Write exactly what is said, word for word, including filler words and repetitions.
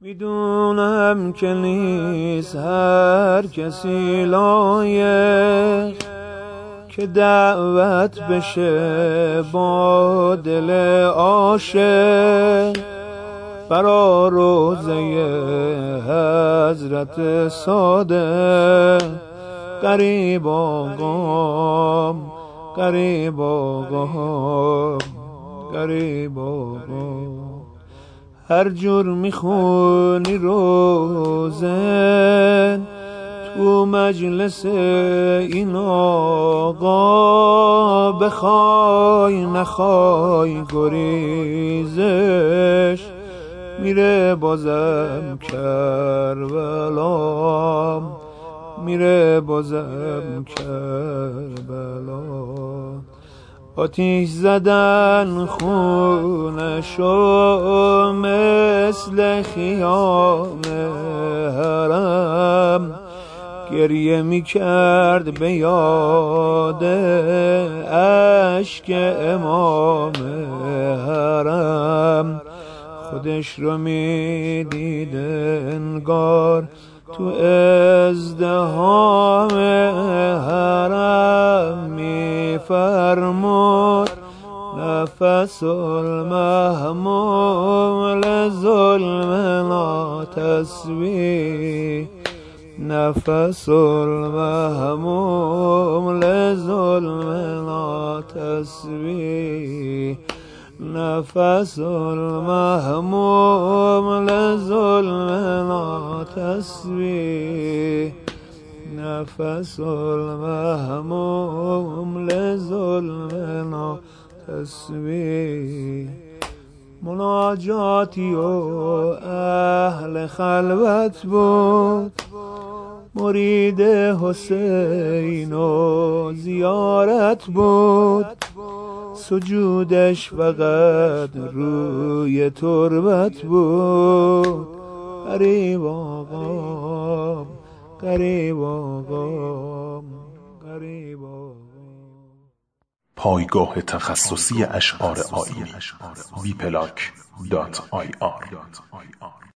میدونم که نیست هر کسی لایق که دعوت بشه با دل عاشق برا روضه حضرت صادق. غریب آقام غریب آقام غریب آقام، هر جور میخونی روزن تو مجلس این آقا، بخوای نخوای گریزش میره بازم کربلا، میره بازم کربلا. آتیش زدن خونشو مثل خیام حرم، گریه می کرد به یاد اشک امام حرم. خودش رو می دید انگار تو ازدحام حرم، می فرمود نفس المحمول ظلم ناتسبیح، نفس المحمول ظلم ناتسبیح، نفس المحمول ظلم ناتسبیح، نفس المحمول ظلم ناتسبیح. مناجاتی و اهل خلوت بود، مرید حسین و زیارت بود، سجودش فقط روی تربت بود. غریب آقام غریب آقام غریب آقام. پایگاه تخصصی اشعار آیینی وی پلاک دات آی آر